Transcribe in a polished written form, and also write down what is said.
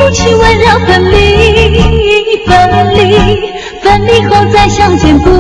夫妻为了分离，分离后再相见不